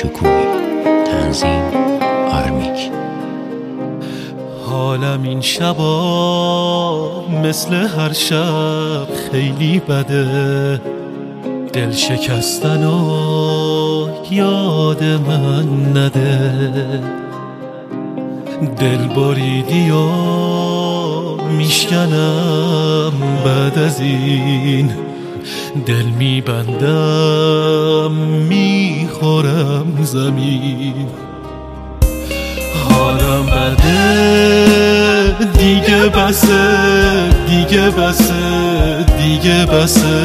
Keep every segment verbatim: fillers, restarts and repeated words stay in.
شکوهی. تنظیم آرمیک. حالم این شبا مثل هر شب خیلی بده، دل شکستن و یاد من نده. دل بریدی و میشکنم بعد از این، دل میبندم میخورم زمین. حالم بده دیگه بسه، دیگه بسه، دیگه بسه.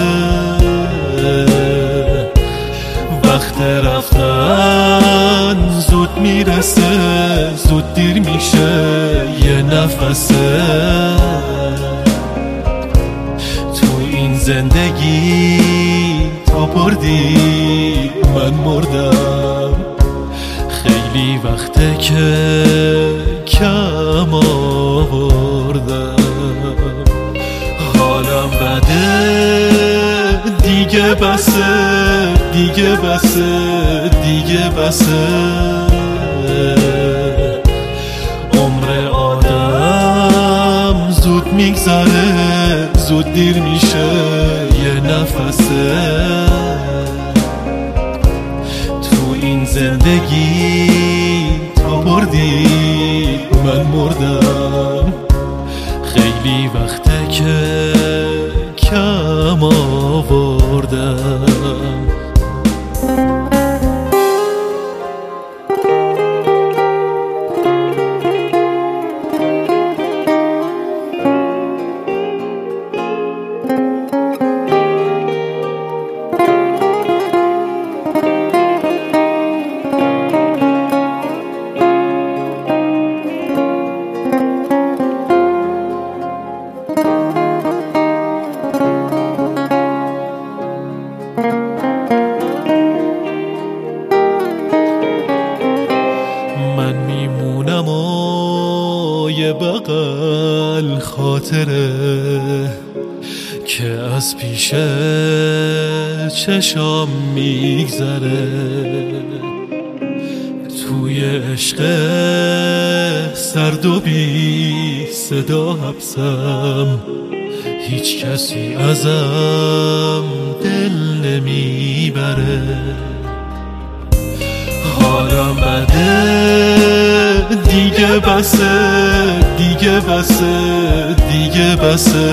وقت رفتن زود میرسه، زود دیر میشه یه نفسه. تو این زندگی تو بردی من مردم، خیلی وقته که کم آوردم. حالم بده دیگه بسه، دیگه بسه، دیگه بسه. عمر آدم زود میگذره، زود دیر میشه یه نفسه. تو این زندگی تو بردی من مردم، خیلی وقته که کم آوردم. من میمونم و یه بغل خاطره که از پیش چشام میگذره. توی عشق سرد و بی صدا حبسم، هیچ کسی ازم دل نمیبره. حالم بده دیگه بسه، دیگه بسه، دیگه بسه.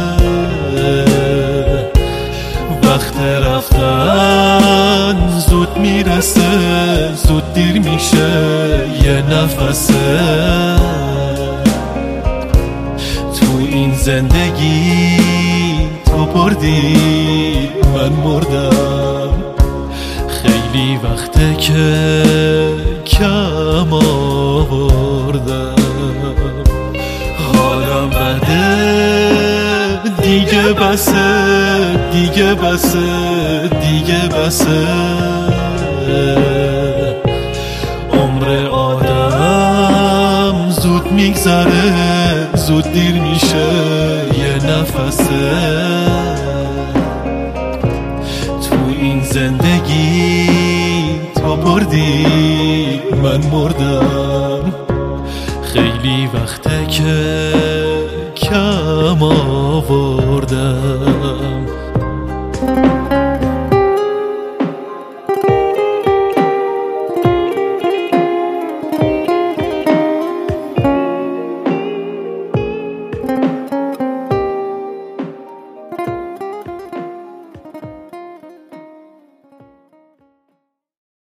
وقت رفتن زود میرسه، زود دیر میشه یه نفسه. تو این زندگی تو بردی من مردم، خیلی وقته که کم آوردم. حالم بده دیگه بسه، دیگه بسه، دیگه بسه. عمر آدم زود میگذره، زود دیر میشه یه نفسه. تو این زندگی تو بردی من مردم، خیلی وقته که کم آوردم.